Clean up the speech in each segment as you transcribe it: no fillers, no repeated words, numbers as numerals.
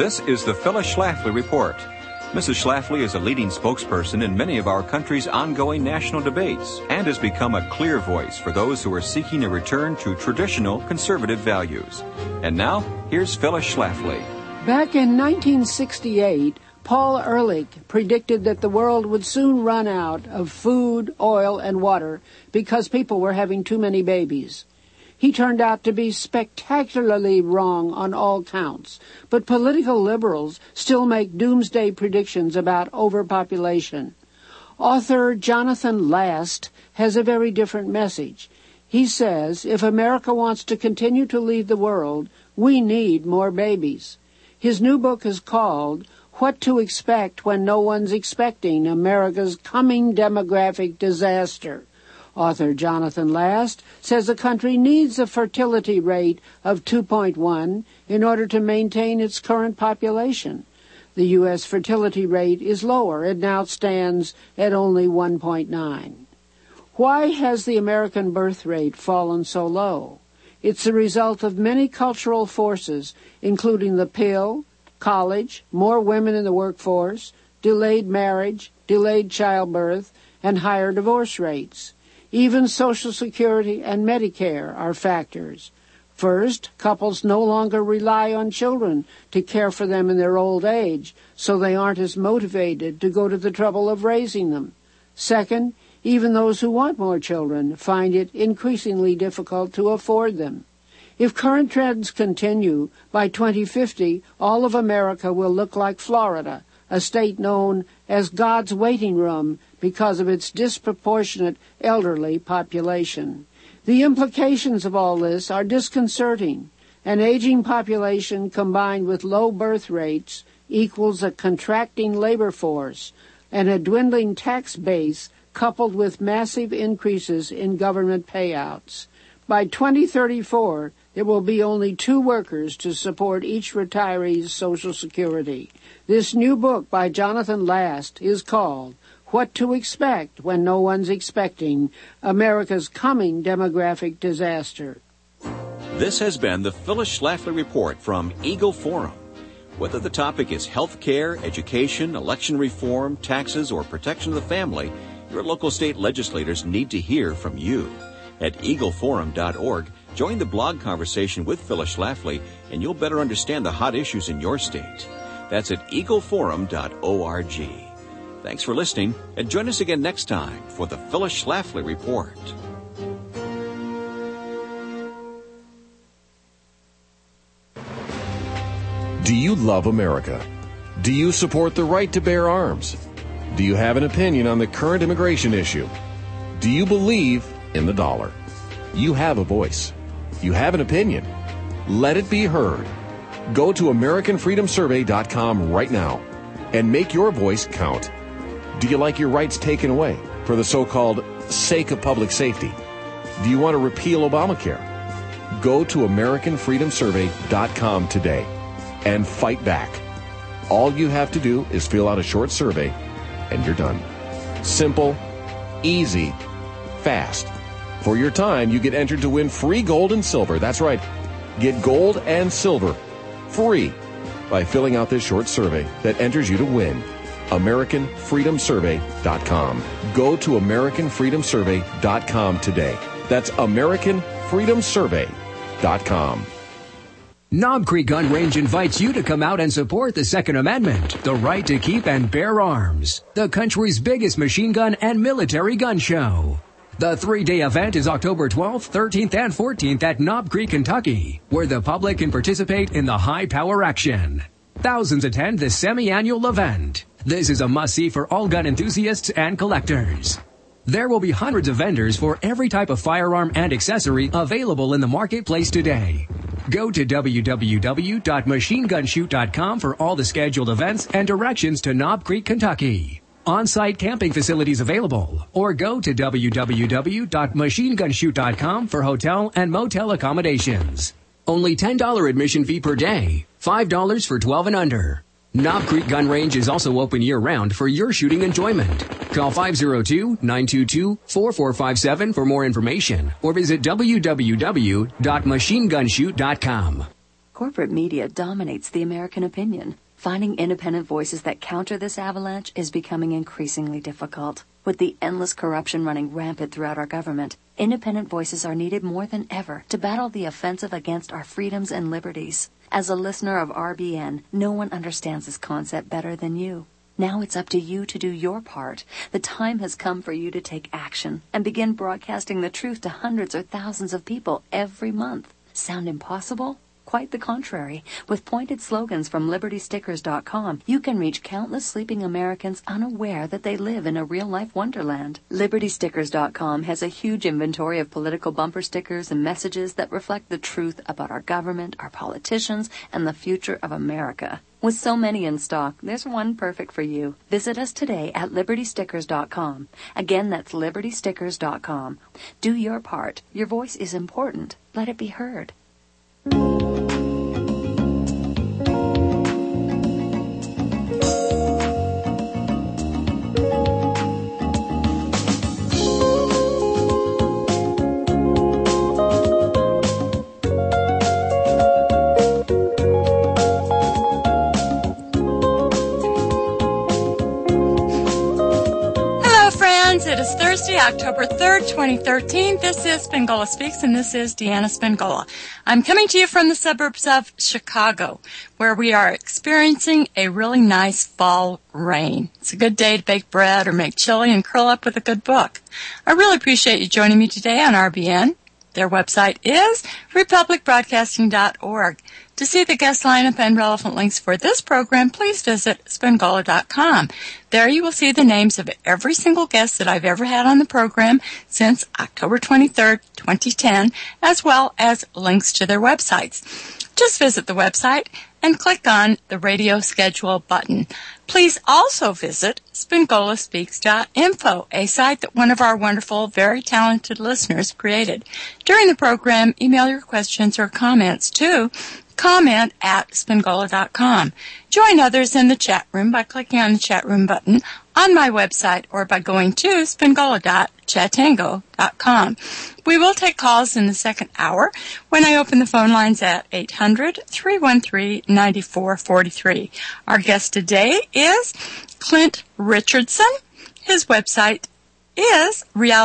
This is the Phyllis Schlafly Report. Mrs. Schlafly is a leading spokesperson in many of our country's ongoing national debates and has become a clear voice for those who are seeking a return to traditional conservative values. And now, here's Phyllis Schlafly. Back in 1968, Paul Ehrlich predicted that the world would soon run out of food, oil, and water because people were having too many babies. He turned out to be spectacularly wrong on all counts, but political liberals still make doomsday predictions about overpopulation. Author Jonathan Last has a very different message. He says, if America wants to continue to lead the world, we need more babies. His new book is called What to Expect When No One's Expecting America's Coming Demographic Disaster. Author Jonathan Last says the country needs a fertility rate of 2.1 in order to maintain its current population. The U.S. fertility rate is lower. It now stands at only 1.9. Why has the American birth rate fallen so low? It's the result of many cultural forces, including the pill, college, more women in the workforce, delayed marriage, delayed childbirth, and higher divorce rates. Even Social Security and Medicare are factors. First, couples no longer rely on children to care for them in their old age, so they aren't as motivated to go to the trouble of raising them. Second, even those who want more children find it increasingly difficult to afford them. If current trends continue, by 2050, all of America will look like Florida, a state known as God's waiting room because of its disproportionate elderly population. The implications of all this are disconcerting. An aging population combined with low birth rates equals a contracting labor force and a dwindling tax base coupled with massive increases in government payouts. By 2034, there will be only 2 workers to support each retiree's Social Security. This new book by Jonathan Last is called What to Expect When No One's Expecting America's Coming Demographic Disaster. This has been the Phyllis Schlafly Report from Eagle Forum. Whether the topic is health care, education, election reform, taxes, or protection of the family, your local state legislators need to hear from you. At eagleforum.org, join the blog conversation with Phyllis Schlafly, and you'll better understand the hot issues in your state. That's at eagleforum.org. Thanks for listening, and join us again next time for the Phyllis Schlafly Report. Do you love America? Do you support the right to bear arms? Do you have an opinion on the current immigration issue? Do you believe in the dollar? You have a voice. You have an opinion. Let it be heard. Go to AmericanFreedomSurvey.com right now and make your voice count. Do you like your rights taken away for the so-called sake of public safety? Do you want to repeal Obamacare? Go to AmericanFreedomSurvey.com today and fight back. All you have to do is fill out a short survey and you're done. Simple, easy, fast. For your time, you get entered to win free gold and silver. That's right. Get gold and silver free by filling out this short survey that enters you to win. AmericanFreedomSurvey.com. Go to AmericanFreedomSurvey.com today. That's AmericanFreedomSurvey.com. Knob Creek Gun Range invites you to come out and support the Second Amendment, the right to keep and bear arms, the country's biggest machine gun and military gun show. The 3-day event is October 12th, 13th, and 14th at Knob Creek, Kentucky, where the public can participate in the high-power action. Thousands attend this semi-annual event. This is a must-see for all gun enthusiasts and collectors. There will be hundreds of vendors for every type of firearm and accessory available in the marketplace today. Go to www.machinegunshoot.com for all the scheduled events and directions to Knob Creek, Kentucky. On-site camping facilities available, or go to www.machinegunshoot.com for hotel and motel accommodations. Only $10 admission fee per day, $5 for 12 and under. Knob Creek Gun Range is also open year-round for your shooting enjoyment. Call 502-922-4457 for more information, or visit www.machinegunshoot.com. Corporate media dominates the American opinion. Finding independent voices that counter this avalanche is becoming increasingly difficult. With the endless corruption running rampant throughout our government, independent voices are needed more than ever to battle the offensive against our freedoms and liberties. As a listener of RBN, no one understands this concept better than you. Now it's up to you to do your part. The time has come for you to take action and begin broadcasting the truth to hundreds or thousands of people every month. Sound impossible? Quite the contrary. With pointed slogans from LibertyStickers.com, you can reach countless sleeping Americans unaware that they live in a real-life wonderland. LibertyStickers.com has a huge inventory of political bumper stickers and messages that reflect the truth about our government, our politicians, and the future of America. With so many in stock, there's one perfect for you. Visit us today at LibertyStickers.com. Again, that's LibertyStickers.com. Do your part. Your voice is important. Let it be heard. It is Thursday, October 3rd, 2013. This is Spingola Speaks, and this is Deanna Spingola. I'm coming to you from the suburbs of Chicago, where we are experiencing a really nice fall rain. It's a good day to bake bread or make chili and curl up with a good book. I really appreciate you joining me today on RBN. Their website is republicbroadcasting.org. To see the guest lineup and relevant links for this program, please visit Spingola.com. There you will see the names of every single guest that I've ever had on the program since October 23rd, 2010, as well as links to their websites. Just visit the website and click on the radio schedule button. Please also visit SpingolaSpeaks.info, a site that one of our wonderful, very talented listeners created. During the program, email your questions or comments to comment@Spingola.com. Join others in the chat room by clicking on the chat room button on my website or by going to Spingola.chatango.com. We will take calls in the second hour when I open the phone lines at 800-313-9443. Our guest today is Clint Richardson. His website is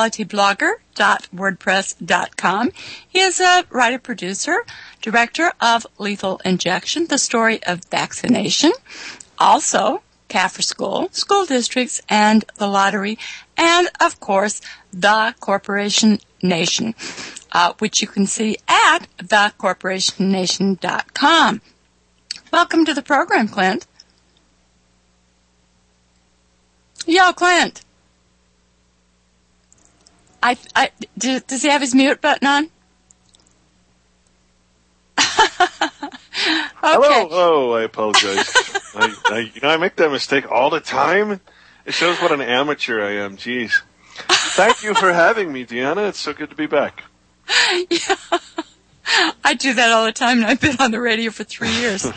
realityblogger.wordpress.com. He is a writer-producer, director of Lethal Injection, The Story of Vaccination, also CAFR School, School Districts, and the Lottery, and, of course, The Corporation Nation, which you can see at thecorporationnation.com. Welcome to the program, Clint. Yo, Clint. Does he have his mute button on? Okay. Hello, I apologize. I make that mistake all the time. It shows what an amateur I am. Jeez. Thank you for having me, Deanna. It's so good to be back. Yeah. I do that all the time, and I've been on the radio for 3 years.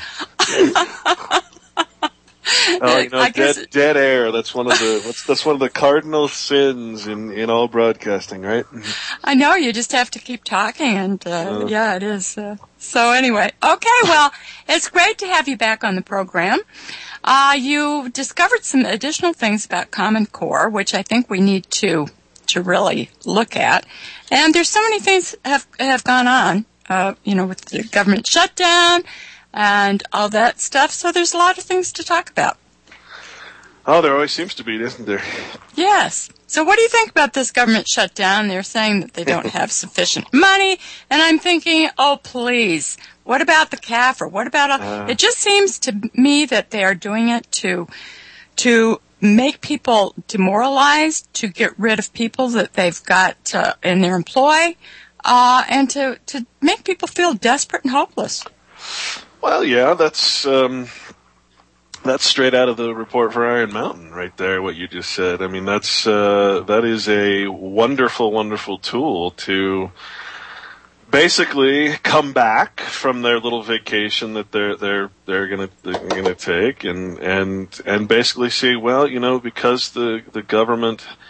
Dead air. That's one of the cardinal sins in all broadcasting, right? I know, you just have to keep talking, and yeah, it is. So anyway, okay, well, it's great to have you back on the program. You discovered some additional things about Common Core, which I think we need to really look at. And there's so many things have gone on, with the government shutdown and all that stuff. So there's a lot of things to talk about. Oh, there always seems to be, isn't there? Yes. So what do you think about this government shutdown? They're saying that they don't have sufficient money. And I'm thinking, oh, please, what about the CAFR? What about it just seems to me that they are doing it to make people demoralized, to get rid of people that they've got in their employ, and to make people feel desperate and hopeless. Well, yeah, that's straight out of the report for Iron Mountain right there, what you just said. I mean, that is a wonderful, wonderful tool to basically come back from their little vacation that they're gonna take and basically see, well, because the government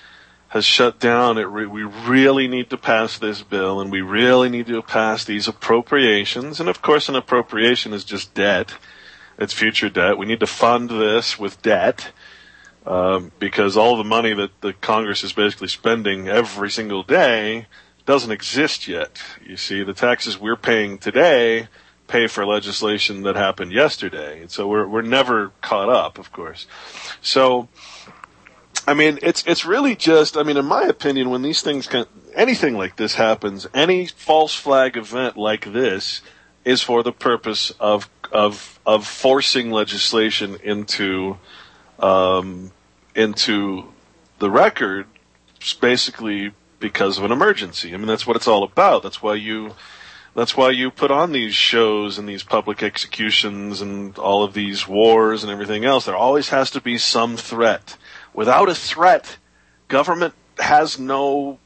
has shut down. We really need to pass this bill, and we really need to pass these appropriations. And of course, an appropriation is just debt. It's future debt. We need to fund this with debt, because all the money that the Congress is basically spending every single day doesn't exist yet. You see, the taxes we're paying today pay for legislation that happened yesterday. And so we're never caught up, of course. So, I mean, it's really just, I mean, in my opinion, when these things anything like this happens, any false flag event like this is for the purpose of forcing legislation into the record, basically because of an emergency. I mean, that's what it's all about. That's why you put on these shows and these public executions and all of these wars and everything else. There always has to be some threat. Without a threat, government has no,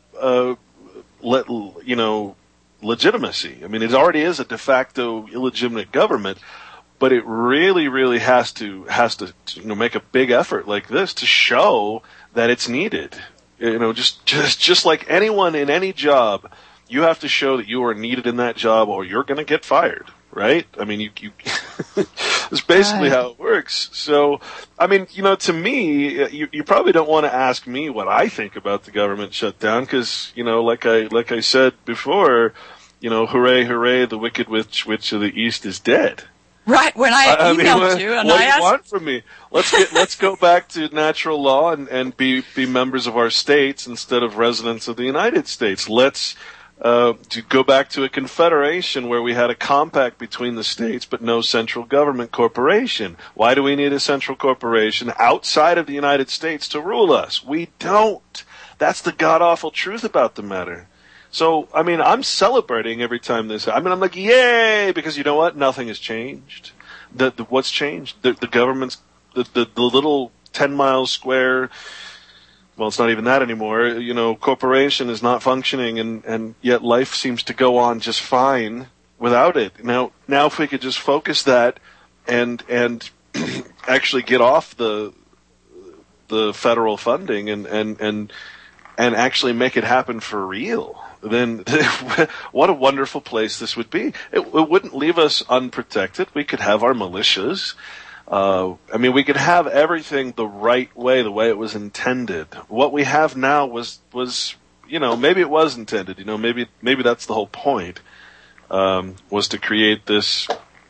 legitimacy. I mean, it already is a de facto illegitimate government, but it really, really has to make a big effort like this to show that it's needed. Just like anyone in any job, you have to show that you are needed in that job, or you're going to get fired, right? I mean, you it's basically how it works. So, I mean, to me, you probably don't want to ask me what I think about the government shutdown, because, like I said before, hooray, hooray, the wicked witch of the East is dead. Right, when I emailed you and what I asked... What do you want from me? Let's go back to natural law and be members of our states instead of residents of the United States. Let's to go back to a confederation where we had a compact between the states but no central government corporation. Why do we need a central corporation outside of the United States to rule us? We don't. That's the god-awful truth about the matter. So, I mean, I'm celebrating every time this. I mean, I'm like, yay, because you know what? Nothing has changed. What's changed? The government's the little 10-mile square. Well, it's not even that anymore. Corporation is not functioning, and yet life seems to go on just fine without it. Now, if we could just focus that and actually get off the federal funding and actually make it happen for real, then what a wonderful place this would be. It wouldn't leave us unprotected. We could have our militias. We could have everything the right way, the way it was intended. What we have now was maybe it was intended. Maybe that's the whole point, was to create this,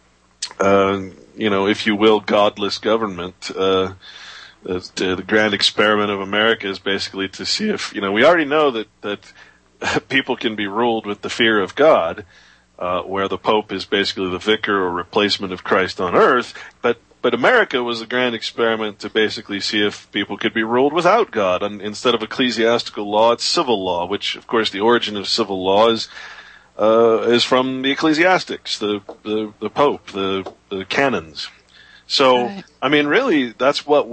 if you will, godless government. The grand experiment of America is basically to see if, we already know that people can be ruled with the fear of God, where the Pope is basically the vicar or replacement of Christ on earth, but America was a grand experiment to basically see if people could be ruled without God. And instead of ecclesiastical law, it's civil law, which, of course, the origin of civil law is from the ecclesiastics, the Pope, the canons. So, right. I mean, really, that's what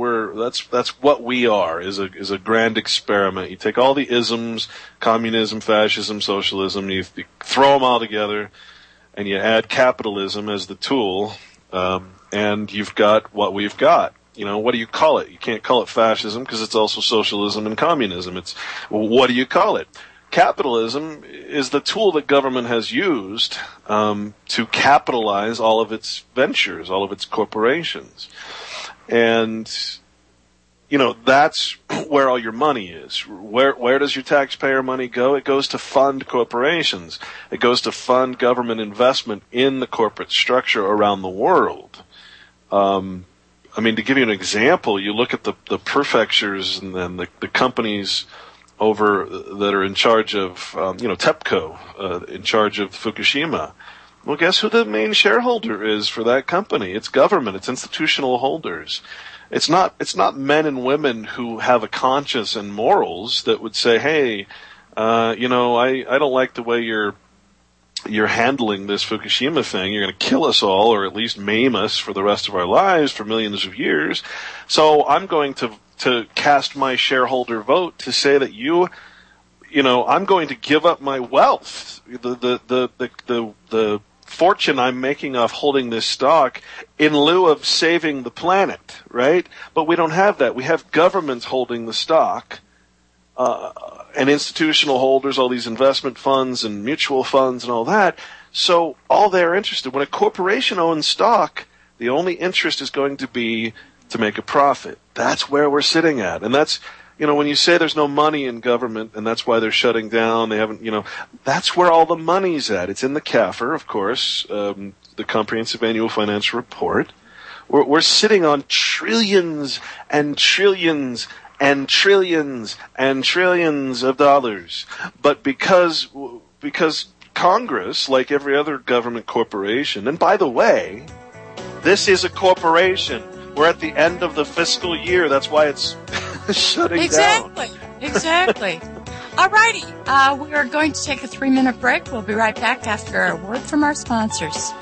we are, is a grand experiment. You take all the isms, communism, fascism, socialism, you throw them all together, and you add capitalism as the tool, and you've got what we've got. What do you call it? You can't call it fascism because it's also socialism and communism. What do you call it? Capitalism is the tool that government has used to capitalize all of its ventures, all of its corporations. And, that's where all your money is. Where does your taxpayer money go? It goes to fund corporations. It goes to fund government investment in the corporate structure around the world. To give you an example, you look at the prefectures and then the companies that are in charge of, TEPCO, in charge of Fukushima. Well, guess who the main shareholder is for that company? It's government. It's institutional holders. It's not men and women who have a conscience and morals that would say, hey, I don't like the way you're handling this Fukushima thing. You're going to kill us all, or at least maim us for the rest of our lives for millions of years. So I'm going to cast my shareholder vote to say that I'm going to give up my wealth, the fortune I'm making off holding this stock in lieu of saving the planet, right? But we don't have that. We have governments holding the stock, and institutional holders, all these investment funds and mutual funds and all that. So all they're interested, when a corporation owns stock, the only interest is going to be to make a profit. That's where we're sitting at. And that's, when you say there's no money in government and that's why they're shutting down, they haven't, that's where all the money's at. It's in the CAFR, of course, the Comprehensive Annual Financial Report. We're sitting on trillions and trillions and trillions and trillions of dollars. But because Congress, like every other government corporation, and by the way, this is a corporation. We're at the end of the fiscal year. That's why it's shutting down. Exactly. All righty. We are going to take a 3-minute break. We'll be right back after a word from our sponsors.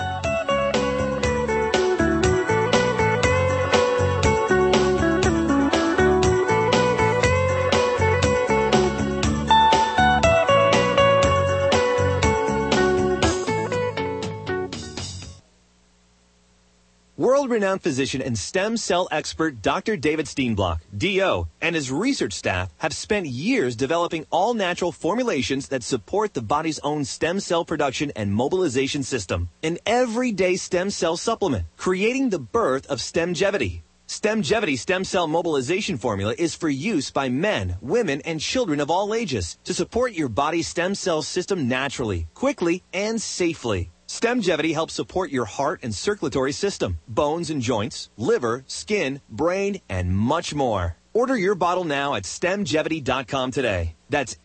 World-renowned physician and stem cell expert Dr. David Steenblock, D.O., and his research staff have spent years developing all-natural formulations that support the body's own stem cell production and mobilization system. An everyday stem cell supplement, creating the birth of Stemgevity. Stemgevity stem cell mobilization formula is for use by men, women, and children of all ages to support your body's stem cell system naturally, quickly, and safely. Stemgevity helps support your heart and circulatory system, bones and joints, liver, skin, brain, and much more. Order your bottle now at Stemgevity.com today. That's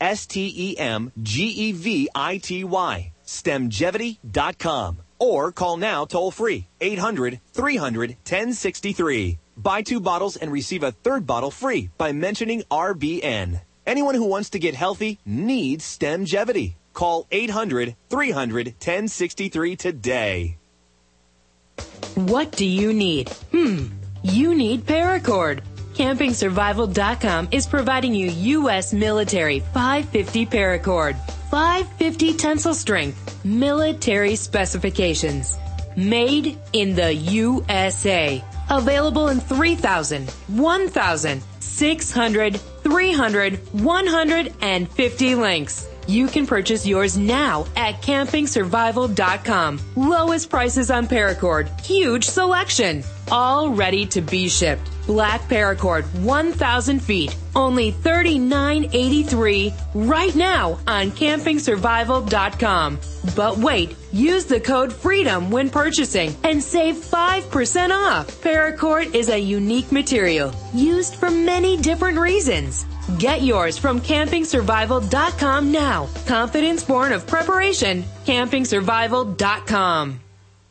STEMGEVITY. Stemgevity.com. Or call now toll-free, 800-300-1063. Buy 2 bottles and receive a 3rd bottle free by mentioning RBN. Anyone who wants to get healthy needs Stemgevity. Call 800-300-1063 today. What do you need? You need Paracord. CampingSurvival.com is providing you U.S. military 550 Paracord. 550 tensile strength, military specifications. Made in the USA. Available in 3,000, 1,000, 600, 300, 150 links. You can purchase yours now at CampingSurvival.com. Lowest prices on Paracord. Huge selection. All ready to be shipped. Black Paracord, 1,000 feet. Only $39.83 right now on CampingSurvival.com. But wait, use the code FREEDOM when purchasing and save 5% off. Paracord is a unique material used for many different reasons. Get yours from CampingSurvival.com now. Confidence born of preparation. CampingSurvival.com.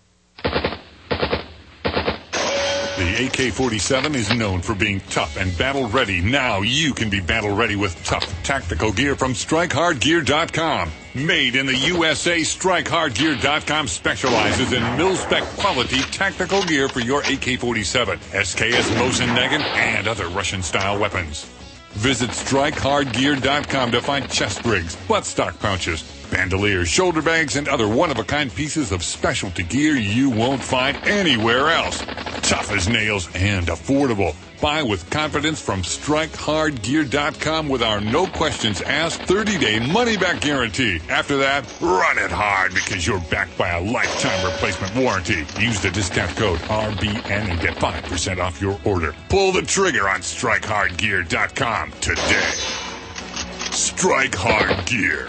The AK-47 is known for being tough and battle-ready. Now you can be battle-ready with tough tactical gear from StrikeHardGear.com. Made in the USA, StrikeHardGear.com specializes in mil-spec quality tactical gear for your AK-47, SKS Mosin Nagin, and other Russian-style weapons. Visit StrikeHardGear.com to find chest rigs, buttstock pouches, bandoliers, shoulder bags, and other one-of-a-kind pieces of specialty gear you won't find anywhere else. Tough as nails and affordable. Buy with confidence from StrikeHardGear.com with our no-questions-asked 30-day money-back guarantee. After that, run it hard because you're backed by a lifetime replacement warranty. Use the discount code RBN and get 5% off your order. Pull the trigger on StrikeHardGear.com today. Strike Hard Gear.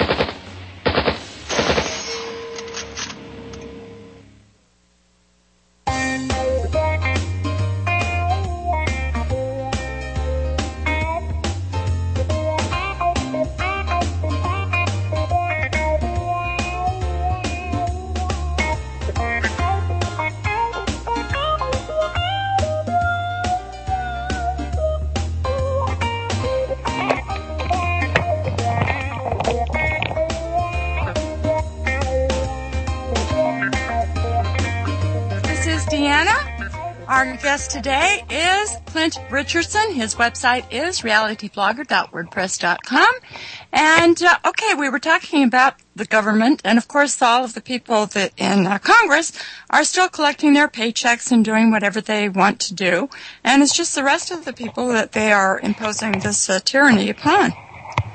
Our guest today is Clint Richardson. His website is realityblogger.wordpress.com. And, we were talking about the government, and of course all of the people that in Congress are still collecting their paychecks and doing whatever they want to do. And it's just the rest of the people that they are imposing this tyranny upon.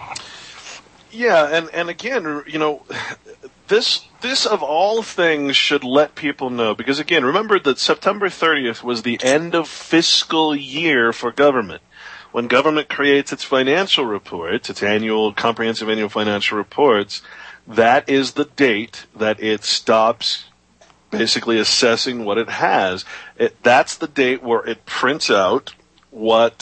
Yeah, and again, this of all things should let people know, because again, remember that September 30th was the end of fiscal year for government. When government creates its financial reports, its comprehensive annual financial reports, that is the date that it stops basically assessing what it has. That's the date where it prints out what,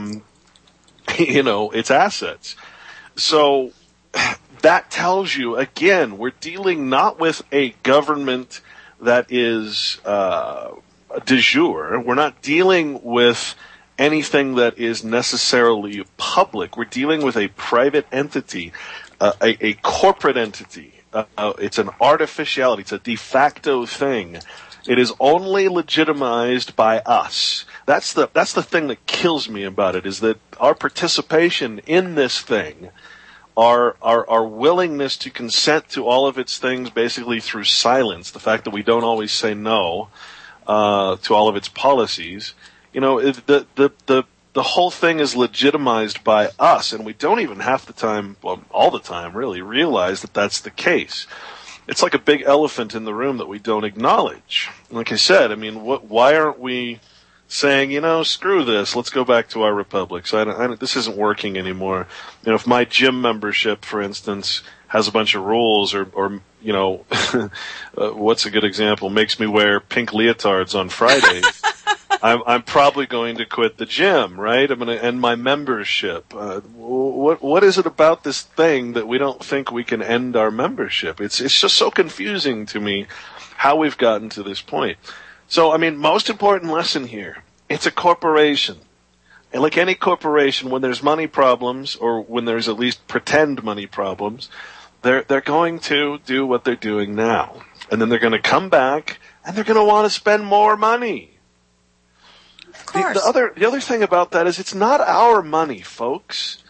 its assets. So that tells you, again, we're dealing not with a government that is de jure. We're not dealing with anything that is necessarily public. We're dealing with a private entity, a corporate entity. It's an artificiality. It's a de facto thing. It is only legitimized by us. That's the thing that kills me about it, is that our participation in this thing, our willingness to consent to all of its things basically through silence, the fact that we don't always say no to all of its policies, the whole thing is legitimized by us, and we don't even half the time, well, all the time really, realize that that's the case. It's like a big elephant in the room that we don't acknowledge. Like I said, why aren't we saying, screw this, let's go back to our republic. So this isn't working anymore. If my gym membership, for instance, has a bunch of rules, or what's a good example, makes me wear pink leotards on Fridays, I'm probably going to quit the gym, right? I'm going to end my membership. What is it about this thing that we don't think we can end our membership? It's just so confusing to me how we've gotten to this point. So, most important lesson here, it's a corporation. And like any corporation, when there's money problems, or when there's at least pretend money problems, they're going to do what they're doing now. And then they're going to come back, and they're going to want to spend more money. Of course. The other thing about that is it's not our money, folks.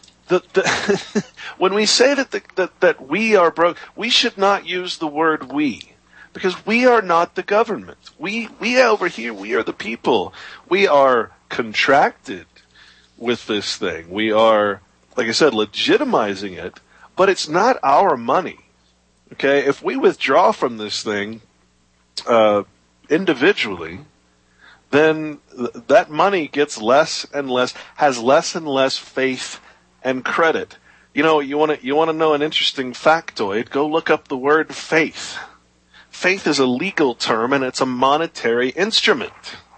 When we say that we are broke, we should not use the word we. Because we are not the government. We over here, we are the people. We are contracted with this thing. We are, like I said, legitimizing it, but it's not our money. Okay? If we withdraw from this thing individually, then that money gets less and less, has less and less faith and credit. You want to know an interesting factoid? Go look up the word faith. Faith is a legal term, and it's a monetary instrument.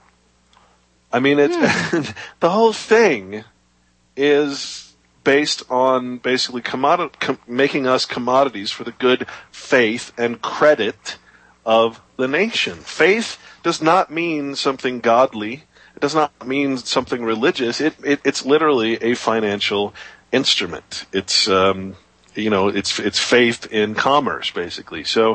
The whole thing is based on basically making us commodities for the good faith and credit of the nation. Faith does not mean something godly. It does not mean something religious. It's literally a financial instrument. It's it's faith in commerce, basically. So,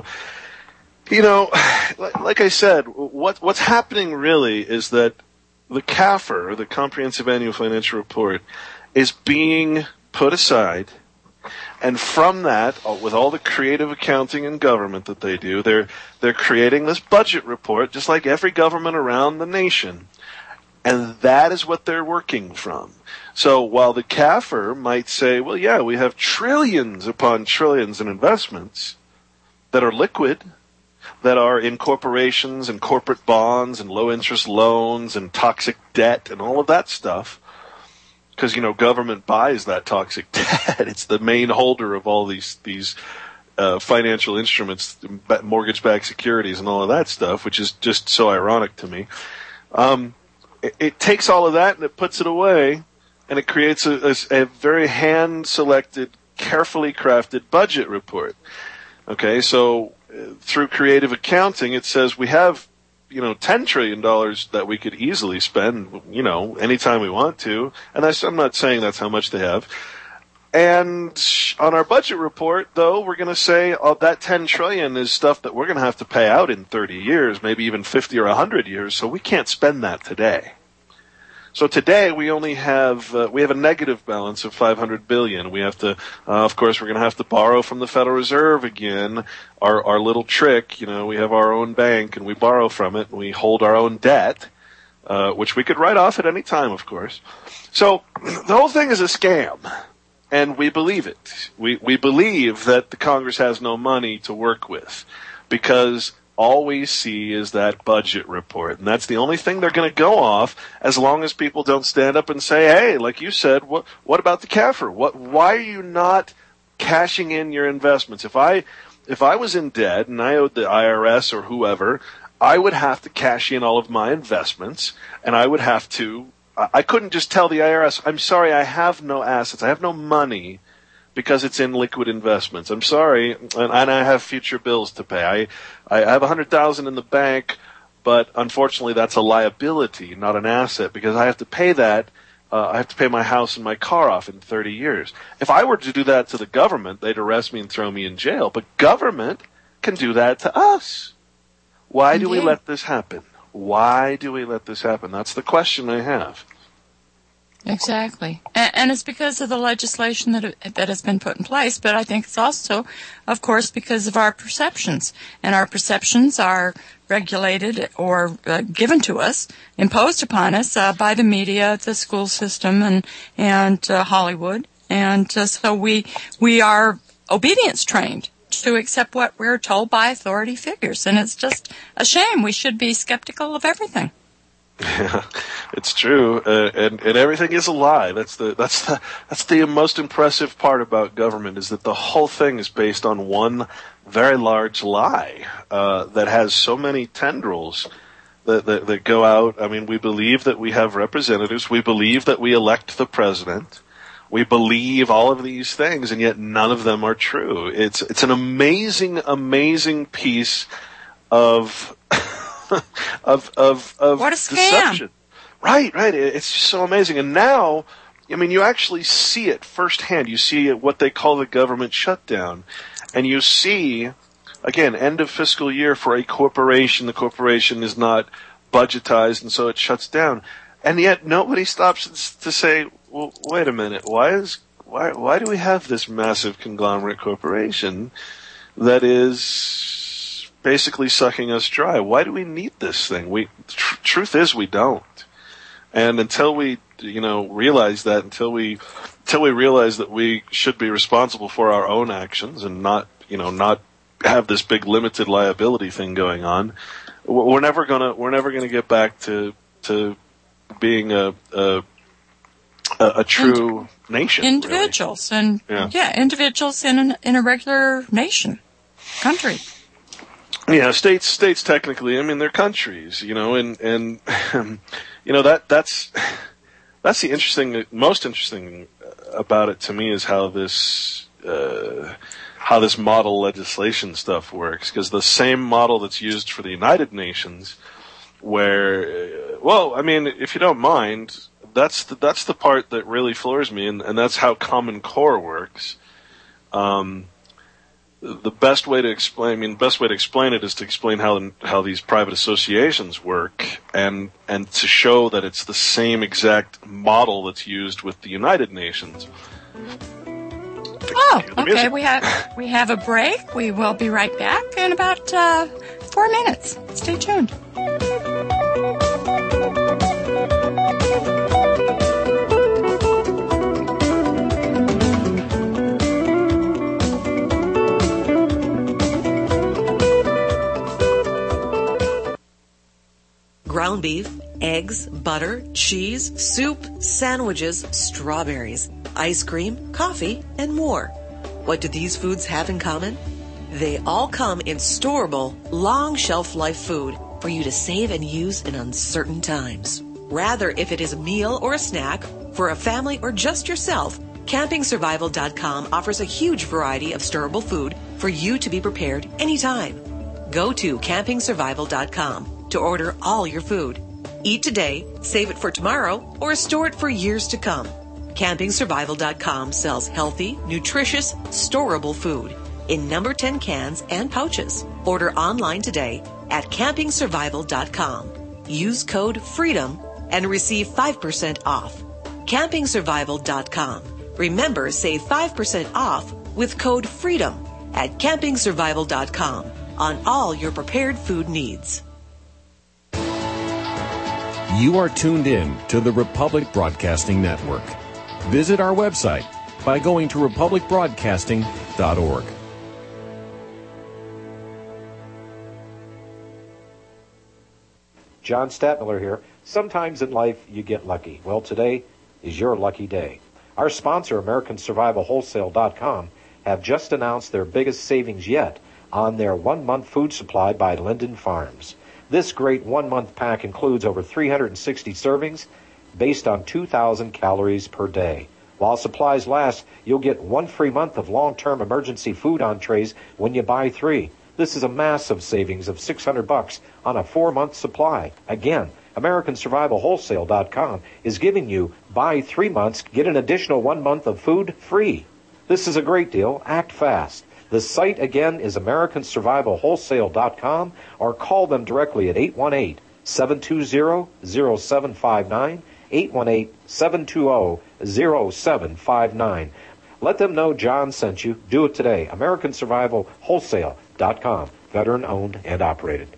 like I said, what's happening really is that the CAFR, the Comprehensive Annual Financial Report, is being put aside, and from that, with all the creative accounting and government that they do, they're creating this budget report, just like every government around the nation, and that is what they're working from. So while the CAFR might say, well, yeah, we have trillions upon trillions in investments that are liquid, that are in corporations and corporate bonds and low-interest loans and toxic debt and all of that stuff, because, government buys that toxic debt. It's the main holder of all these financial instruments, mortgage-backed securities and all of that stuff, which is just so ironic to me. It takes all of that and it puts it away, and it creates a very hand-selected, carefully crafted budget report. Okay, so through creative accounting, it says we have, $10 trillion that we could easily spend, anytime we want to. And I'm not saying that's how much they have. And on our budget report, though, we're going to say that $10 trillion is stuff that we're going to have to pay out in 30 years, maybe even 50 or 100 years. So we can't spend that today. So today we only have a negative balance of $500 billion. We have to, of course, we're going to have to borrow from the Federal Reserve again. Our little trick, we have our own bank and we borrow from it and we hold our own debt, which we could write off at any time, of course. So the whole thing is a scam. And we believe it. We believe that the Congress has no money to work with because all we see is that budget report. And that's the only thing they're going to go off as long as people don't stand up and say, hey, like you said, what about the CAFR? Why are you not cashing in your investments? If I was in debt and I owed the IRS or whoever, I would have to cash in all of my investments, and I would have to I couldn't just tell the IRS, I'm sorry, I have no assets, I have no money because it's in liquid investments. I'm sorry, and I have future bills to pay. I have $100,000 in the bank, but unfortunately that's a liability, not an asset, because I have to pay that. I have to pay my house and my car off in 30 years. If I were to do that to the government, they'd arrest me and throw me in jail. But government can do that to us. Why do we let this happen? Why do we let this happen? That's the question I have. Exactly. And it's because of the legislation that has been put in place, but I think it's also, of course, because of our perceptions. And our perceptions are regulated or given to us, imposed upon us by the media, the school system, and Hollywood. And so we are obedience trained to accept what we're told by authority figures. And it's just a shame. We should be skeptical of everything. Yeah, it's true, and everything is a lie. That's the most impressive part about government, is that the whole thing is based on one very large lie that has so many tendrils that go out. I mean, we believe that we have representatives. We believe that we elect the president. We believe all of these things, and yet none of them are true. It's an amazing piece of of what a scam. Deception. Right. It's just so amazing. And now, I mean, you actually see it firsthand. You see what they call the government shutdown. And you see, again, end of fiscal year for a corporation. The corporation is not budgetized, and so it shuts down. And yet nobody stops to say, well, wait a minute, why do we have this massive conglomerate corporation that is basically sucking us dry? Why do we need this thing? Truth is, we don't. And until we, realize that, until we realize that we should be responsible for our own actions and not have this big limited liability thing going on, we're never gonna get back to being a true nation. Individuals, really. Individuals in a regular nation, country. Yeah, states technically, I mean, they're countries, and that's the most interesting about it to me is how this model legislation stuff works, because the same model that's used for the United Nations, where, well, I mean, if you don't mind, that's the part that really floors me, and that's how Common Core works. The best way to explain it is to explain how these private associations work, and to show that it's the same exact model that's used with the United Nations. Oh, okay. We have a break. We will be right back in about 4 minutes. Stay tuned. Ground beef, eggs, butter, cheese, soup, sandwiches, strawberries, ice cream, coffee, and more. What do these foods have in common? They all come in storable, long shelf life food for you to save and use in uncertain times. Rather, if it is a meal or a snack, for a family or just yourself, CampingSurvival.com offers a huge variety of storable food for you to be prepared anytime. Go to CampingSurvival.com to order all your food. Eat today, save it for tomorrow, or store it for years to come. CampingSurvival.com sells healthy, nutritious, storable food in number 10 cans and pouches. Order online today at CampingSurvival.com. Use code FREEDOM and receive 5% off. CampingSurvival.com. Remember, save 5% off with code FREEDOM at CampingSurvival.com on all your prepared food needs. You are tuned in to the Republic Broadcasting Network. Visit our website, by going to republicbroadcasting.org. John Stadtmiller here. Sometimes in life you get lucky. Well, today is your lucky day. Our sponsor, AmericanSurvivalWholesale.com, have just announced their biggest savings yet on their 1-month food supply by Linden Farms. This great 1-month pack includes over 360 servings based on 2,000 calories per day. While supplies last, you'll get 1 free month of long-term emergency food entrees when you buy 3. This is a massive savings of $600 on a 4-month supply. Again, AmericanSurvivalWholesale.com is giving you buy 3 months, get an additional 1 month of food free. This is a great deal. Act fast. The site again is AmericanSurvivalWholesale.com or call them directly at 818-720-0759, 818-720-0759. Let them know John sent you. Do it today. AmericanSurvivalWholesale.com. Veteran owned and operated.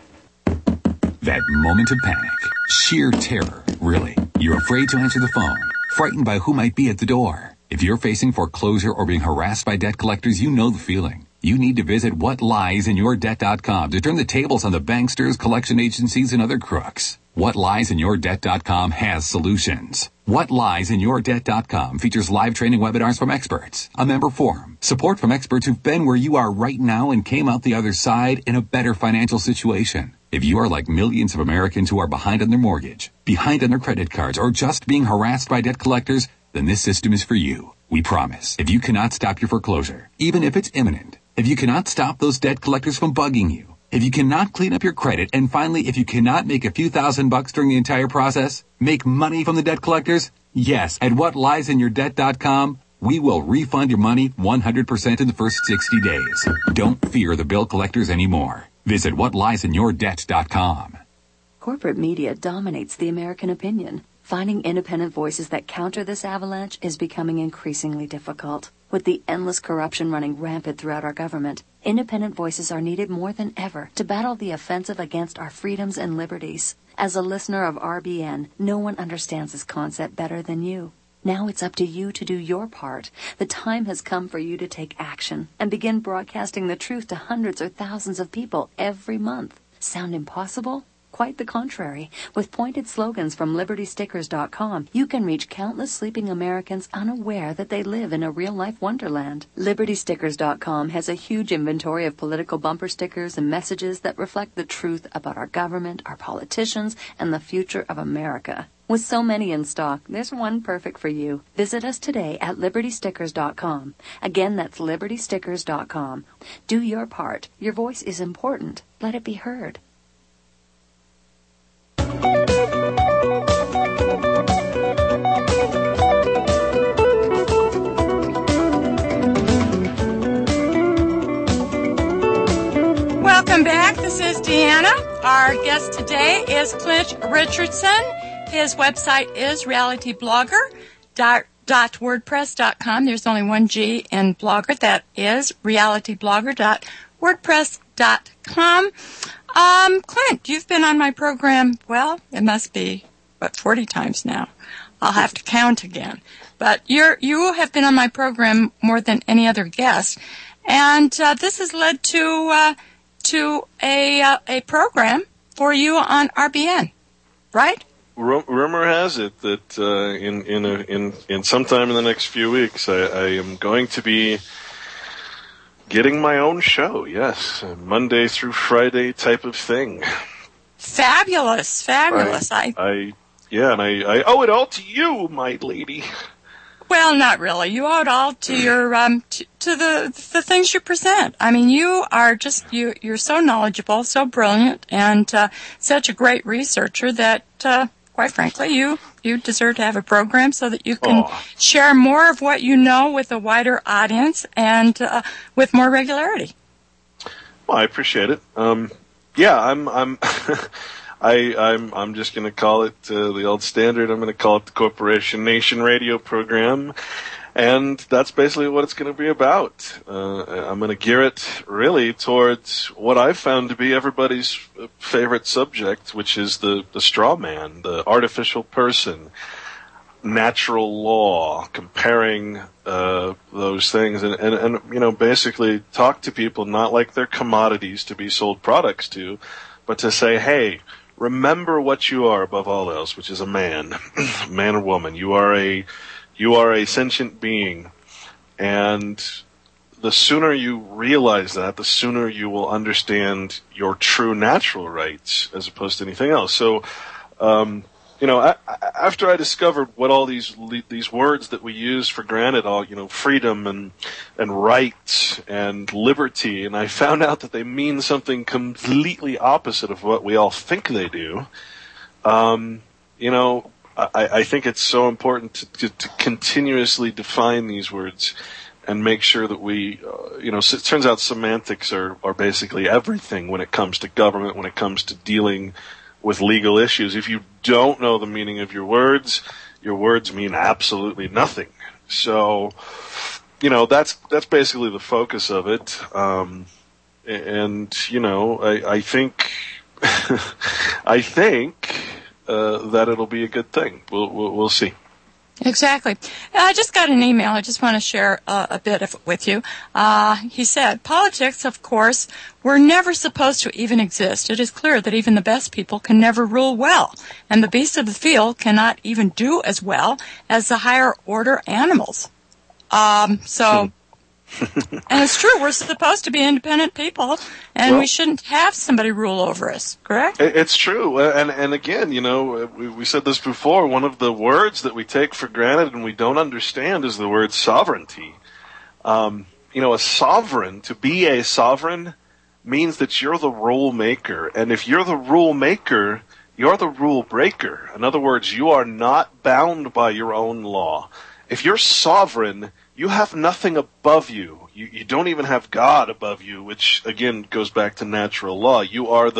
That moment of panic. Sheer terror, really. You're afraid to answer the phone. Frightened by who might be at the door. If you're facing foreclosure or being harassed by debt collectors, you know the feeling. You need to visit whatliesInYourDebt.com to turn the tables on the banksters, collection agencies, and other crooks. WhatLiesInYourDebt.com has solutions. WhatLiesInYourDebt.com features live training webinars from experts, a member forum, support from experts who've been where you are right now and came out the other side in a better financial situation. If you are like millions of Americans who are behind on their mortgage, behind on their credit cards, or just being harassed by debt collectors, then this system is for you. We promise. If you cannot stop your foreclosure, even if it's imminent, if you cannot stop those debt collectors from bugging you, if you cannot clean up your credit, and finally, if you cannot make a few $1,000s during the entire process, make money from the debt collectors, yes, at WhatLiesInYourDebt.com, we will refund your money 100% in the first 60 days. Don't fear the bill collectors anymore. Visit WhatLiesInYourDebt.com. Corporate media dominates the American opinion. Finding independent voices that counter this avalanche is becoming increasingly difficult. With the endless corruption running rampant throughout our government, independent voices are needed more than ever to battle the offensive against our freedoms and liberties. As a listener of RBN, no one understands this concept better than you. Now it's up to you to do your part. The time has come for you to take action and begin broadcasting the truth to hundreds or thousands of people every month. Sound impossible? Quite the contrary. With pointed slogans from LibertyStickers.com, you can reach countless sleeping Americans unaware that they live in a real-life wonderland. LibertyStickers.com has a huge inventory of political bumper stickers and messages that reflect the truth about our government, our politicians, and the future of America. With so many in stock, there's one perfect for you. Visit us today at LibertyStickers.com. Again, that's LibertyStickers.com. Do your part. Your voice is important. Let it be heard. Welcome back. This is Deanna. Our guest today is Clint Richardson. His website is realityblogger.wordpress.com. There's only one G in blogger. That is realityblogger.wordpress.com. Clint, you've been on my program, well, it must be, 40 times now. I'll have to count again. But you have been on my program more than any other guest. And this has led to a program for you on RBN, right? Rumor has it that in sometime in the next few weeks, I am going to be getting my own show. Yes, a Monday through Friday type of thing. Fabulous. I owe it all to you, my lady. Well, not really. You owe it all to your to the things you present. I mean, you are just you're so knowledgeable, so brilliant, and such a great researcher that quite frankly, you deserve to have a program so that you can share more of what you know with a wider audience and with more regularity. Well, I appreciate it. I'm I'm just going to call it the old standard. I'm going to call it the Corporation Nation radio program. And that's basically what it's going to be about. I'm going to gear it really towards what I've found to be everybody's favorite subject, which is the straw man, the artificial person. natural law, comparing those things, and you know, basically talk to people not like they're commodities to be sold products to, but to say, hey, remember what you are above all else, which is a man, man or woman. You are a sentient being, and the sooner you realize that, the sooner you will understand your true natural rights as opposed to anything else. So, you know, after I discovered what all these words that we use for granted, all, you know, freedom and rights and liberty, and I found out that they mean something completely opposite of what we all think they do. You know, I think it's so important to continuously define these words and make sure that we, you know, it turns out semantics are basically everything when it comes to government, when it comes to dealing with legal issues. If you don't know the meaning of your words mean absolutely nothing. So, you know, that's basically the focus of it. And, you know, I think, I think, that it'll be a good thing. We'll see. Exactly. I just got an email. I just want to share a bit of it with you. He said, politics, of course, were never supposed to even exist. It is clear that even the best people can never rule well, and the beasts of the field cannot even do as well as the higher order animals. And it's true, we're supposed to be independent people, and we shouldn't have somebody rule over us, correct? It's true. And again, you know, we said this before, one of the words that we take for granted and we don't understand is the word sovereignty. You know, a sovereign, to be a sovereign, means that you're the rule maker. And if you're the rule maker, you're the rule breaker. In other words, you are not bound by your own law. If you're sovereign, you have nothing above you. You don't even have God above you, which again goes back to natural law. You're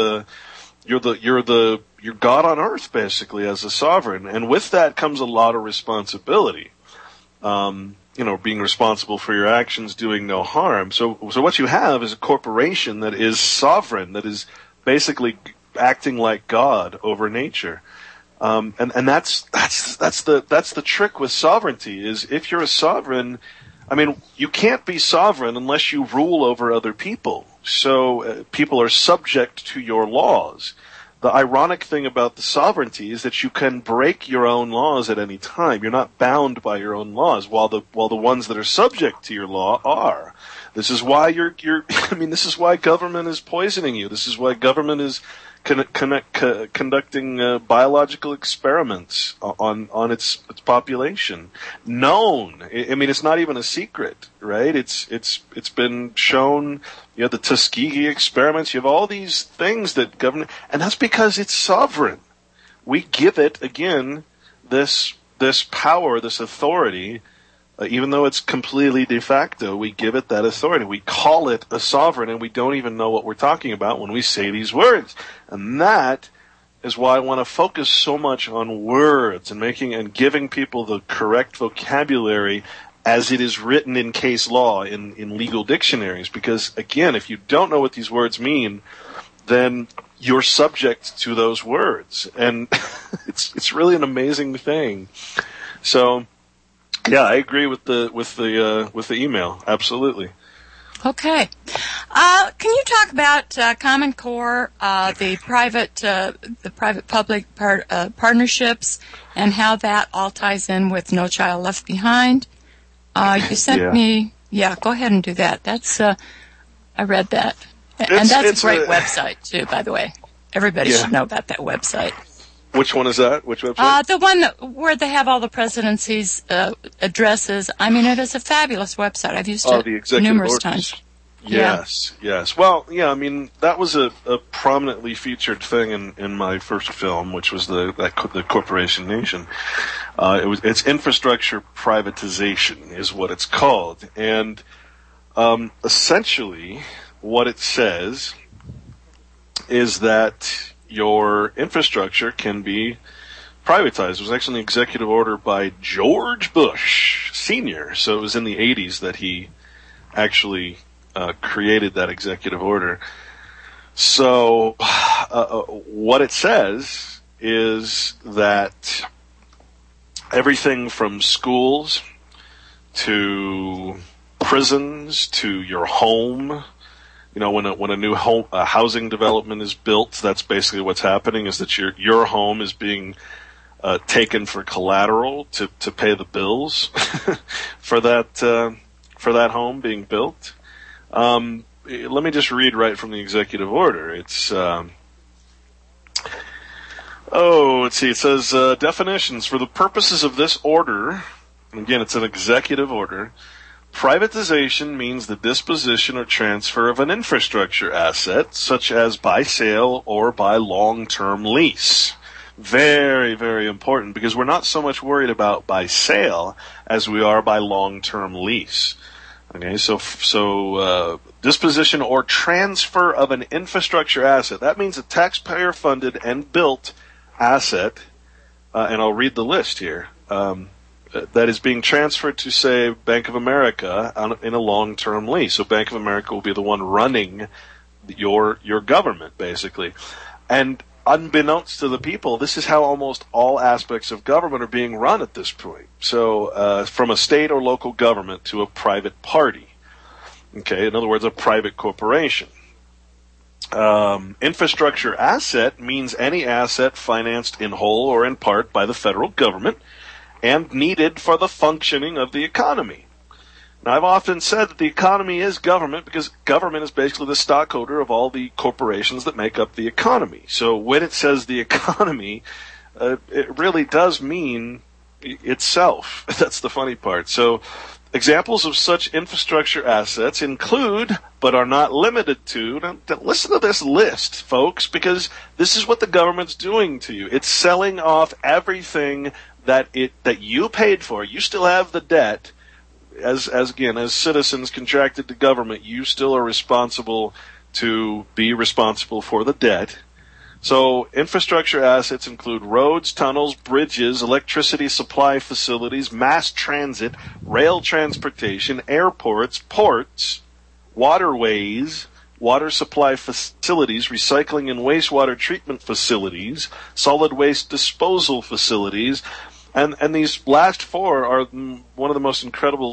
God on earth basically as a sovereign, and with that comes a lot of responsibility. You know, being responsible for your actions, doing no harm. So what you have is a corporation that is sovereign, that is basically acting like God over nature. And that's the trick with sovereignty is if you're a sovereign, I mean, you can't be sovereign unless you rule over other people. So people are subject to your laws. The ironic thing about the sovereignty is that you can break your own laws at any time. You're not bound by your own laws, while the ones that are subject to your law are. This is why this is why government is poisoning you. This is why government is conducting biological experiments on its population. Known. I mean, it's not even a secret, right? It's been shown. You have the Tuskegee experiments. You have all these things that government, and that's because it's sovereign. We give it again this power, this authority. Even though it's completely de facto, we give it that authority. We call it a sovereign, and we don't even know what we're talking about when we say these words. And that is why I want to focus so much on words and giving people the correct vocabulary as it is written in case law, in legal dictionaries. Because, again, if you don't know what these words mean, then you're subject to those words. And it's really an amazing thing. So, yeah, I agree with the email. Absolutely. Okay. Can you talk about Common Core, the private-public partnerships, and how that all ties in with No Child Left Behind? You sent me. Yeah, go ahead and do that. That's I read that, and that's a great website too. By the way, everybody should know about that website. Which one is that? Which website? The one where they have all the presidency's addresses. I mean, it is a fabulous website. I've used it numerous times. Yes. Well, yeah, I mean, that was a prominently featured thing in my first film, which was the Corporation Nation. It's infrastructure privatization is what it's called. And essentially what it says is that your infrastructure can be privatized. It was actually an executive order by George Bush Sr., so it was in the 80s that he actually created that executive order. So what it says is that everything from schools to prisons to your home. You know, when a new housing development is built, that's basically what's happening, is that your home is being taken for collateral to pay the bills for that home being built. Let me just read right from the executive order. It's let's see. It says definitions for the purposes of this order. And again, it's an executive order. Privatization means the disposition or transfer of an infrastructure asset, such as by sale or by long-term lease. Very, very important, because we're not so much worried about by sale as we are by long-term lease. Okay, so disposition or transfer of an infrastructure asset. That means a taxpayer-funded and built asset, and I'll read the list here, that is being transferred to, say, Bank of America in a long-term lease. So Bank of America will be the one running your government, basically. And unbeknownst to the people, this is how almost all aspects of government are being run at this point. So from a state or local government to a private party. Okay, in other words, a private corporation. Infrastructure asset means any asset financed in whole or in part by the federal government and needed for the functioning of the economy. Now, I've often said that the economy is government because government is basically the stockholder of all the corporations that make up the economy. So when it says the economy, it really does mean itself. That's the funny part. So examples of such infrastructure assets include, but are not limited to, now, listen to this list, folks, because this is what the government's doing to you. It's selling off everything that you paid for. You still have the debt. As citizens contracted to government, you still are responsible to be responsible for the debt. So infrastructure assets include roads, tunnels, bridges, electricity supply facilities, mass transit, rail transportation, airports, ports, waterways, water supply facilities, recycling and wastewater treatment facilities, solid waste disposal facilities, and these last four are one of the most incredible,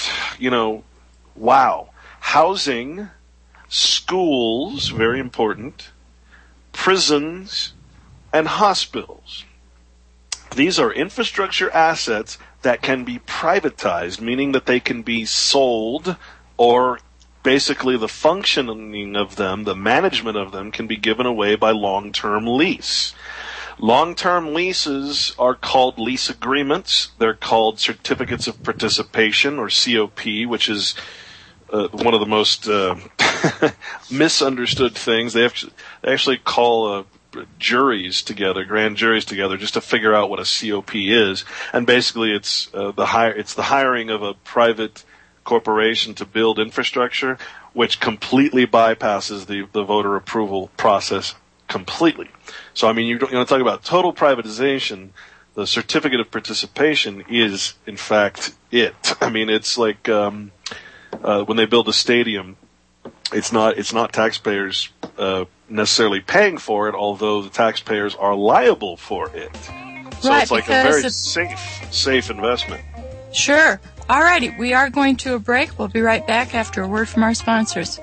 housing, schools, very important, prisons, and hospitals. These are infrastructure assets that can be privatized, meaning that they can be sold, or basically the functioning of them, the management of them, can be given away by long-term lease. Long-term leases are called lease agreements. They're called certificates of participation, or COP, which is one of the most misunderstood things. They actually call juries together, grand juries together, just to figure out what a COP is. And basically, it's the hiring of a private corporation to build infrastructure, which completely bypasses the voter approval process completely. So, I mean, you want to talk about total privatization. The certificate of participation is, in fact, it. I mean, it's like when they build a stadium, it's not taxpayers necessarily paying for it, although the taxpayers are liable for it. So right, it's like a very safe investment. Sure. All righty, we are going to a break. We'll be right back after a word from our sponsors.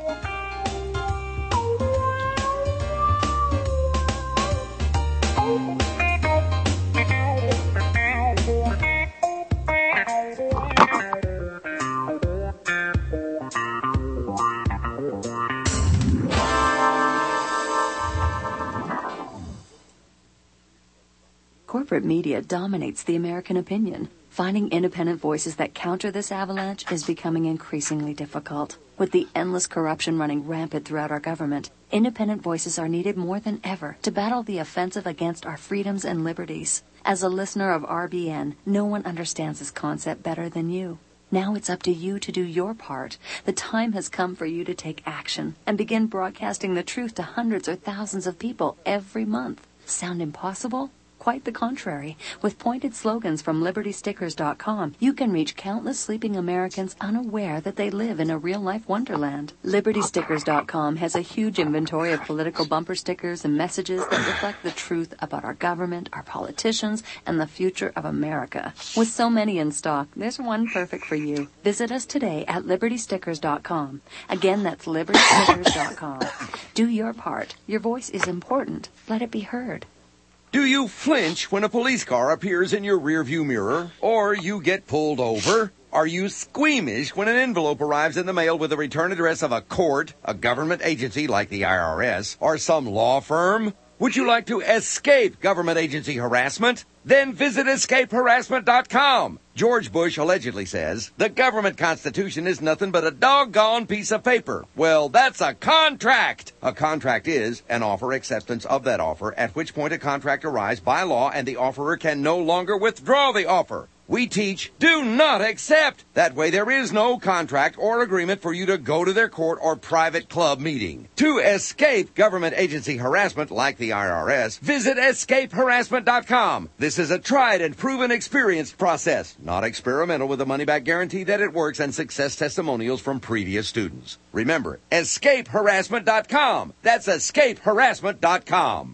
Corporate media dominates the American opinion. Finding independent voices that counter this avalanche is becoming increasingly difficult. With the endless corruption running rampant throughout our government, independent voices are needed more than ever to battle the offensive against our freedoms and liberties. As a listener of RBN, no one understands this concept better than you. Now it's up to you to do your part. The time has come for you to take action and begin broadcasting the truth to hundreds or thousands of people every month. Sound impossible? Quite the contrary. With pointed slogans from LibertyStickers.com, you can reach countless sleeping Americans unaware that they live in a real-life wonderland. LibertyStickers.com has a huge inventory of political bumper stickers and messages that reflect the truth about our government, our politicians, and the future of America. With so many in stock, there's one perfect for you. Visit us today at LibertyStickers.com. Again, that's LibertyStickers.com. Do your part. Your voice is important. Let it be heard. Do you flinch when a police car appears in your rearview mirror, or you get pulled over? Are you squeamish when an envelope arrives in the mail with the return address of a court, a government agency like the IRS, or some law firm? Would you like to escape government agency harassment? Then visit escapeharassment.com. George Bush allegedly says, the government constitution is nothing but a doggone piece of paper. Well, that's a contract. A contract is an offer acceptance of that offer, at which point a contract arrives by law and the offerer can no longer withdraw the offer. We teach, do not accept. That way there is no contract or agreement for you to go to their court or private club meeting. To escape government agency harassment like the IRS, visit escapeharassment.com. This is a tried and proven experienced process, not experimental, with a money-back guarantee that it works and success testimonials from previous students. Remember, escapeharassment.com. That's escapeharassment.com.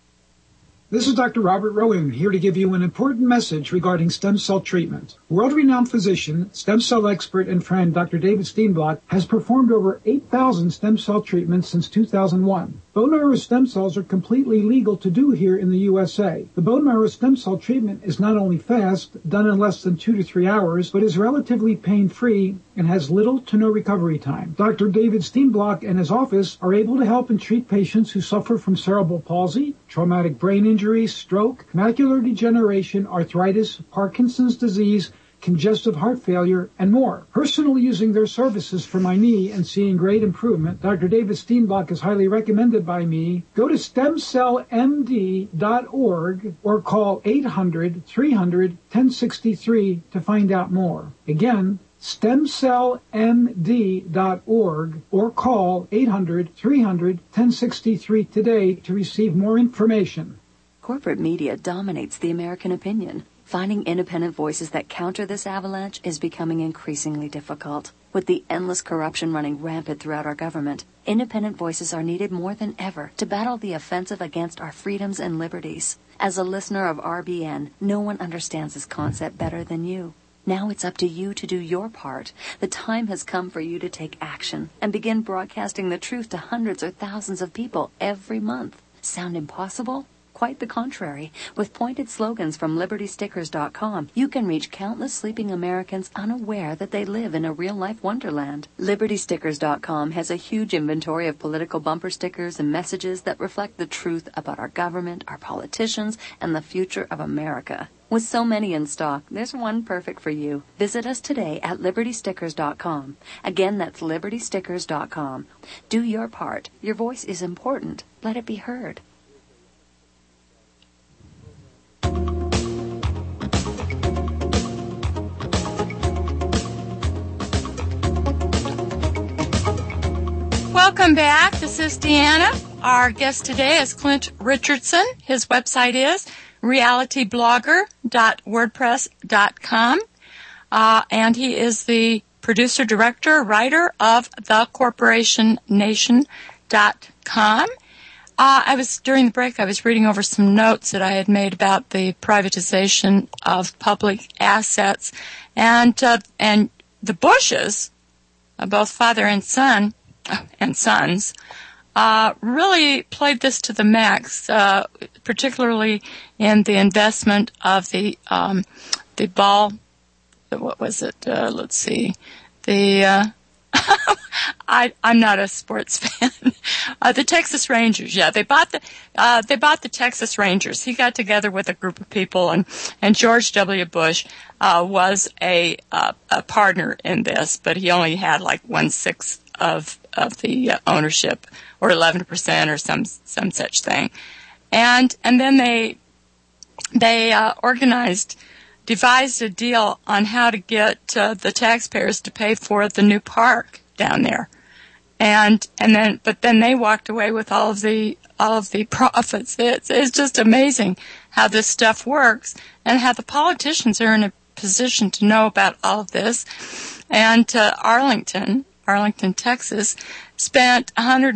This is Dr. Robert Rowan, here to give you an important message regarding stem cell treatment. World-renowned physician, stem cell expert, and friend Dr. David Steenblock has performed over 8,000 stem cell treatments since 2001. Bone marrow stem cells are completely legal to do here in the USA. The bone marrow stem cell treatment is not only fast, done in less than 2 to 3 hours, but is relatively pain-free and has little to no recovery time. Dr. David Steenblock and his office are able to help and treat patients who suffer from cerebral palsy, traumatic brain injury, stroke, macular degeneration, arthritis, Parkinson's disease, congestive heart failure, and more. Personally using their services for my knee and seeing great improvement, Dr. David Steenblock is highly recommended by me. Go to stemcellmd.org or call 800-300-1063 to find out more. Again, stemcellmd.org or call 800-300-1063 today to receive more information. Corporate media dominates the American opinion. Finding independent voices that counter this avalanche is becoming increasingly difficult. With the endless corruption running rampant throughout our government, independent voices are needed more than ever to battle the offensive against our freedoms and liberties. As a listener of RBN, no one understands this concept better than you. Now it's up to you to do your part. The time has come for you to take action and begin broadcasting the truth to hundreds or thousands of people every month. Sound impossible? Quite the contrary. With pointed slogans from LibertyStickers.com, you can reach countless sleeping Americans unaware that they live in a real-life wonderland. LibertyStickers.com has a huge inventory of political bumper stickers and messages that reflect the truth about our government, our politicians, and the future of America. With so many in stock, there's one perfect for you. Visit us today at LibertyStickers.com. Again, that's LibertyStickers.com. Do your part. Your voice is important. Let it be heard. Welcome back. This is Deanna. Our guest today is Clint Richardson. His website is realityblogger.wordpress.com. And he is the producer, director, writer of thecorporationnation.com. During the break, I was reading over some notes that I had made about the privatization of public assets. And the Bushes, both father and son, and sons, really played this to the max, particularly in the investment of the ball. What was it? Let's see. I'm not a sports fan. The Texas Rangers. Yeah, they bought the Texas Rangers. He got together with a group of people, and George W. Bush was a partner in this, but he only had like 1/6 of the ownership, or 11%, or some such thing, and then they devised a deal on how to get the taxpayers to pay for the new park down there, but then they walked away with all of the profits. It's just amazing how this stuff works and how the politicians are in a position to know about all of this. And Arlington, Texas, spent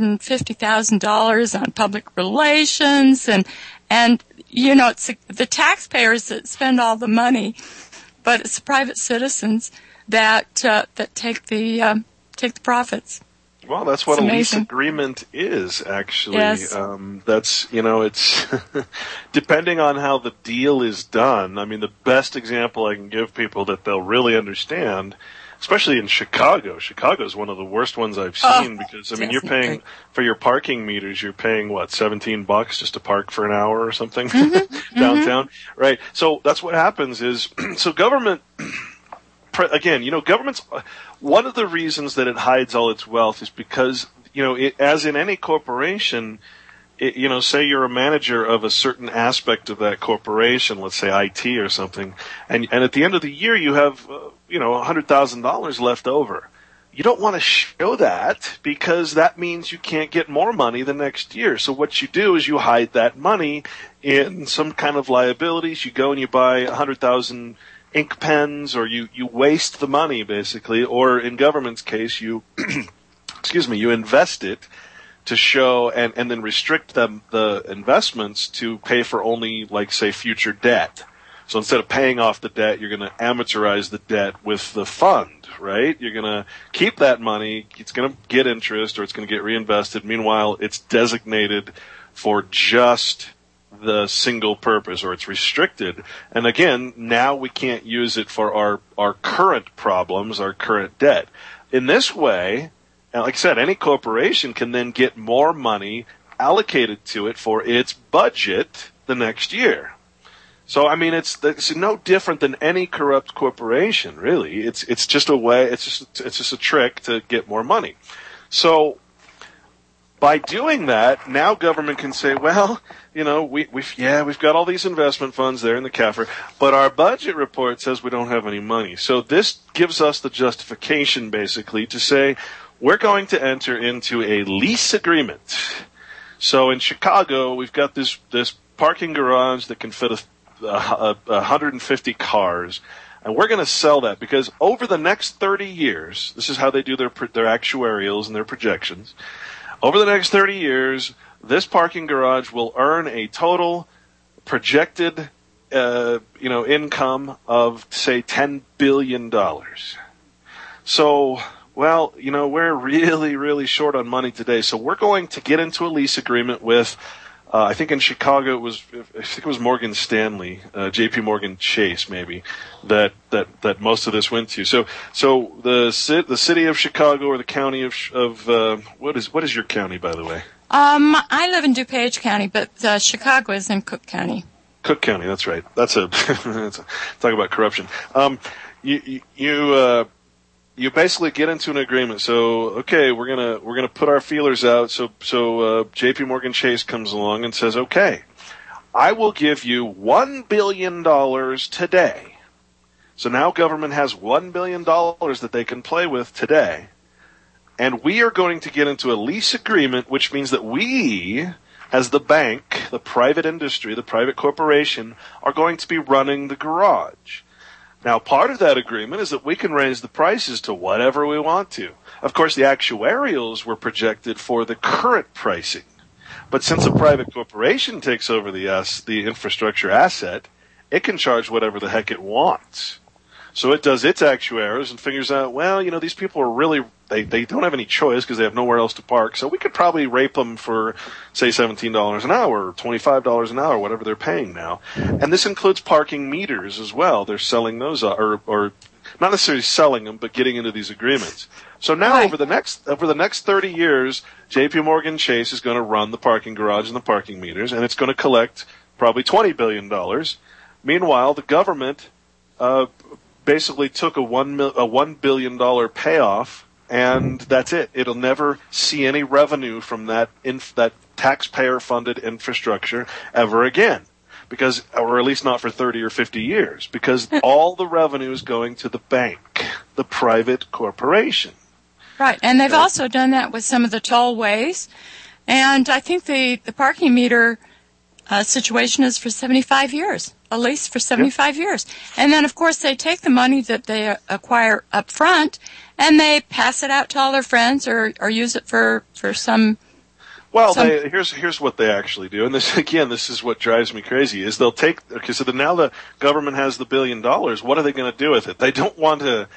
$150,000 on public relations, and you know, it's the taxpayers that spend all the money, but it's private citizens that take the profits. Well, that's what a lease agreement is, actually. Yes. That's, you know, it's depending on how the deal is done. I mean, the best example I can give people that they'll really understand, especially in Chicago. Chicago is one of the worst ones I've seen because, I mean, you're paying for your parking meters, you're paying, what, $17 just to park for an hour or something downtown? Right. So that's what happens is, so government, again, you know, government's, one of the reasons that it hides all its wealth is because, you know, as in any corporation, you know, say you're a manager of a certain aspect of that corporation, let's say IT or something, and at the end of the year you have, you know, $100,000 left over. You don't want to show that because that means you can't get more money the next year. So what you do is you hide that money in some kind of liabilities. You go and you buy 100,000 ink pens, or you waste the money basically, or in government's case you you invest it to show and then restrict the investments to pay for only, like, say, future debt. So instead of paying off the debt, you're going to amortize the debt with the fund, right? You're going to keep that money, it's going to get interest, or it's going to get reinvested. Meanwhile, it's designated for just the single purpose, or it's restricted. And again, now we can't use it for our current problems, our current debt. In this way, and like I said, any corporation can then get more money allocated to it for its budget the next year. So, I mean, it's no different than any corrupt corporation, really. It's just a way, it's just a trick to get more money. So, by doing that, now government can say, well, you know, we've got all these investment funds there in the CAFR, but our budget report says we don't have any money. So this gives us the justification, basically, to say we're going to enter into a lease agreement. So in Chicago, we've got this parking garage that can fit 150 cars, and we're going to sell that because over the next 30 years, this is how they do their actuarials and their projections. Over the next 30 years, this parking garage will earn a total projected, income of, say, $10 billion. So, well, you know, we're really, really short on money today. So we're going to get into a lease agreement with, I think in Chicago it was Morgan Stanley, J.P. Morgan Chase maybe, that most of this went to. So the city of Chicago, or the county of what is your county, by the way? I live in DuPage County, but Chicago is in Cook County. Cook County, that's right. That's talk about corruption. You basically get into an agreement. So, okay, we're gonna put our feelers out. So J.P. Morgan Chase comes along and says, okay, I will give you $1 billion today. So now government has $1 billion that they can play with today. And we are going to get into a lease agreement, which means that we, as the bank, the private industry, the private corporation, are going to be running the garage. Now, part of that agreement is that we can raise the prices to whatever we want to. Of course, the actuarials were projected for the current pricing. But since a private corporation takes over the infrastructure asset, it can charge whatever the heck it wants. So it does its actuaries and figures out, well, you know, these people are really, they don't have any choice because they have nowhere else to park. So we could probably rape them for, say, $17 an hour or $25 an hour, whatever they're paying now. And this includes parking meters as well. They're selling those, or not necessarily selling them, but getting into these agreements. So now over the next 30 years, J.P. Morgan Chase is going to run the parking garage and the parking meters, and it's going to collect probably $20 billion. Meanwhile, the government, basically took a $1 billion payoff, and that's it. It'll never see any revenue from that taxpayer-funded infrastructure ever again, or at least not for 30 or 50 years, because all the revenue is going to the bank, the private corporation. Right, and they've also done that with some of the tollways, and I think the parking meter situation is for 75 years, a lease for 75 years. And then, of course, they take the money that they acquire up front and they pass it out to all their friends or use it for some... Well, here's what they actually do, and this is what drives me crazy, is they'll take, okay, so now the government has the $1 billion, what are they going to do with it? They want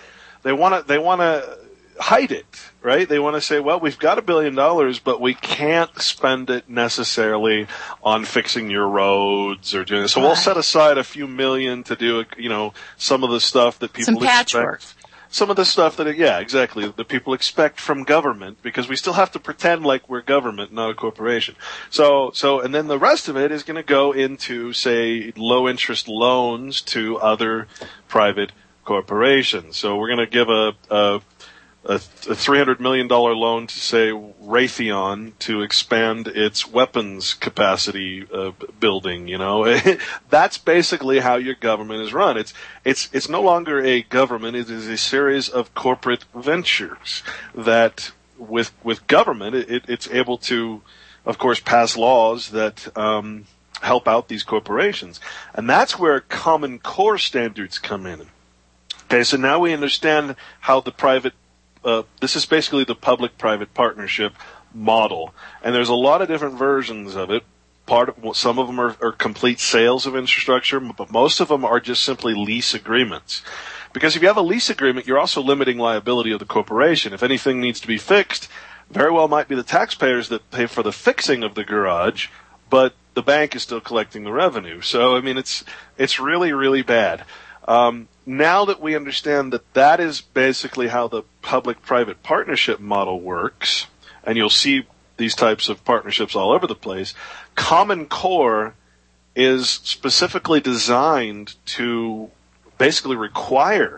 to hide it, right? They want to say, well, we've got $1 billion, but we can't spend it necessarily on fixing your roads or doing this. So we'll set aside a few million to do, some of the stuff that people expect. Some patchwork. Some of the stuff that, that people expect from government, because we still have to pretend like we're government, not a corporation. So, and then the rest of it is going to go into, say, low interest loans to other private corporations. So we're going to give a $300 million loan to, say, Raytheon to expand its weapons capacity building. That's basically how your government is run. It's no longer a government. It is a series of corporate ventures that, with government, it's able to, of course, pass laws that help out these corporations, and that's where Common Core standards come in. Okay, so now we understand how the private. This is basically the public-private partnership model, and there's a lot of different versions of it. Some of them are complete sales of infrastructure, but most of them are just simply lease agreements. Because if you have a lease agreement, you're also limiting liability of the corporation. If anything needs to be fixed, very well might be the taxpayers that pay for the fixing of the garage, but the bank is still collecting the revenue. So, I mean, it's really, really bad. Now that we understand that is basically how the public-private partnership model works, and you'll see these types of partnerships all over the place, Common Core is specifically designed to basically require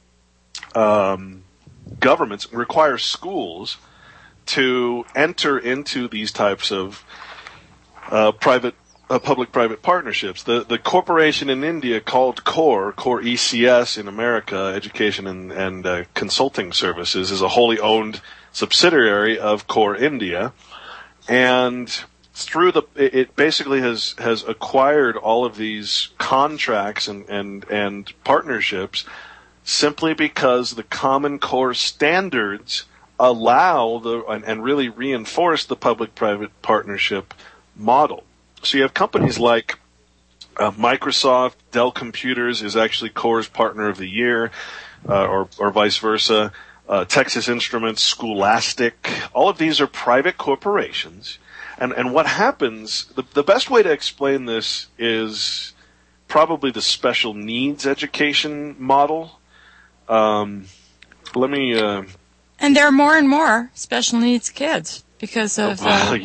governments, require schools to enter into these types of public-private partnerships. The corporation in India called Core ECS in America, Education and Consulting Services, is a wholly owned subsidiary of Core India, and through it basically has acquired all of these contracts and partnerships simply because the Common Core standards allow and really reinforce the public-private partnership model. So you have companies like Microsoft, Dell Computers is actually Core's Partner of the Year, or vice versa. Texas Instruments, Scholastic, all of these are private corporations. And what happens, the best way to explain this is probably the special needs education model. And there are more and more special needs kids because of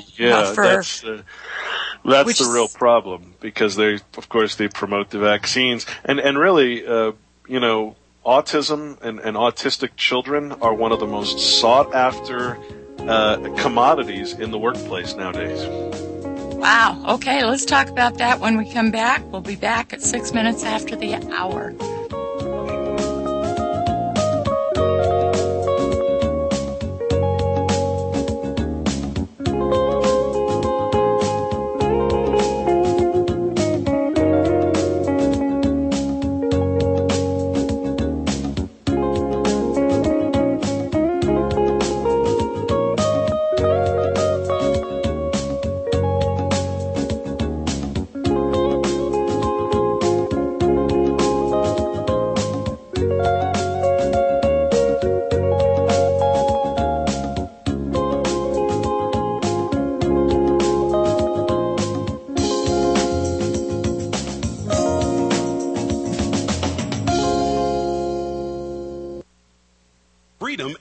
That's the real problem, because they promote the vaccines, and really, autism and autistic children are one of the most sought after commodities in the workplace nowadays. Wow. Okay, let's talk about that when we come back. We'll be back at 6 minutes after the hour.